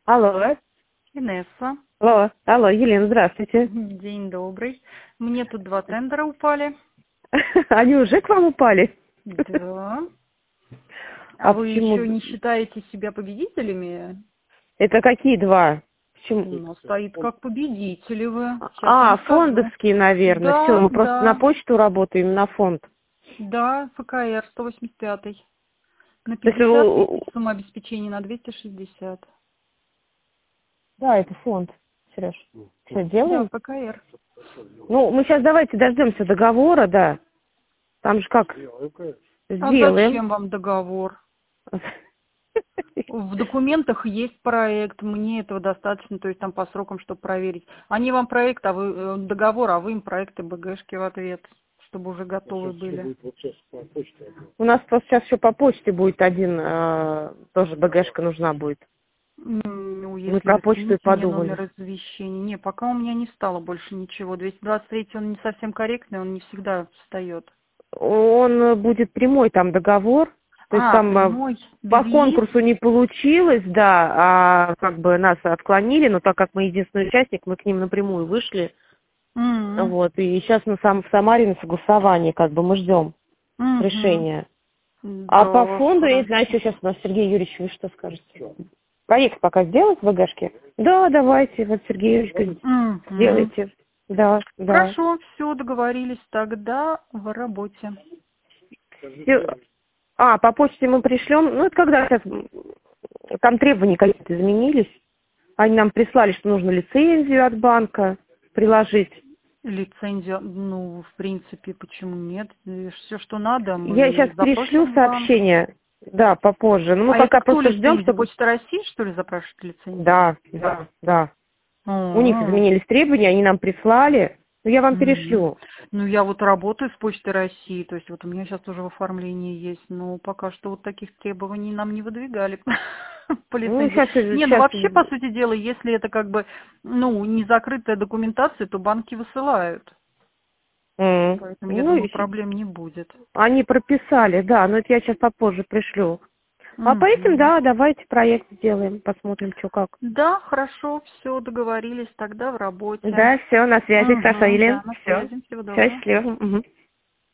Алло. Инесса. Алло, Елена, здравствуйте. День добрый. Мне тут 2 тендера упали. Они уже к вам упали? Да. А Вы почему? еще не считаете себя победителями? Это какие два? У Почему? нас стоит как победители вы. Сейчас я вам скажу. Фондовские, наверное. Да, Все, мы просто да. на почту работаем, на фонд. Да, ФКР 185. На То есть 50 тысяч сумма обеспечения, на 260. Да, это фонд, Сереж. Все, делаем? Да, ФКР. Ну, мы сейчас давайте дождемся договора, да. Там же как? А Сделаем. зачем вам договор? В документах есть проект, мне этого достаточно, то есть там по срокам, чтобы проверить. Они вам проект, а вы договор, а вы им проекты БГшки в ответ, чтобы уже готовы были. У нас просто сейчас еще по почте будет один, тоже БГшка нужна будет. Ну, Мы если про вы почту и скинете мне подумали. номер извещения. Не, пока у меня не стало больше ничего. 223 он не совсем корректный, он не всегда встает. Он будет прямой там договор. То есть там Прямой, по без яиц? конкурсу не получилось, да, а как бы нас отклонили, но так как мы единственный участник, мы к ним напрямую вышли. Вот, и сейчас мы в Самаре на согласовании, как бы мы ждем решения. А по Да, фонду, я не хорошо. знаю, что сейчас у нас Сергей Юрьевич, вы что скажете? Проект пока сделать в ВГшке? Да, давайте, вот Сергей Юрьевич говорит, сделайте. Да, да. Хорошо, все, договорились. Тогда в работе. По почте мы пришлем. Ну, это когда сейчас там требования какие-то изменились. Они нам прислали, что нужно лицензию от банка приложить. Лицензию, ну, в принципе, почему нет? Все, что надо, Я сейчас мы пришлю запросим в банк. сообщение. Да, попозже. Ну, мы А это пока кто просто ждем, лицензию? чтобы... Почта России, что ли, запрашивает лицензию? Да. У них изменились требования, они нам прислали. Ну, я вам перешлю. Ну, я вот работаю с Почтой России, то есть вот у меня сейчас тоже в оформлении есть, но пока что вот таких требований нам не выдвигали по лицензии. Не, ну вообще, по сути дела, если это как бы, ну, не закрытая документация, то банки высылают. Поэтому, я думаю, проблем не будет. Они прописали, да, но это я сейчас попозже пришлю. А по этим, да, давайте проект сделаем, посмотрим, что как. Да, хорошо, все, договорились, тогда в работе. Да, все, на связи, Саша, Елена. Да, на Все, связи, всего доброго. счастливо.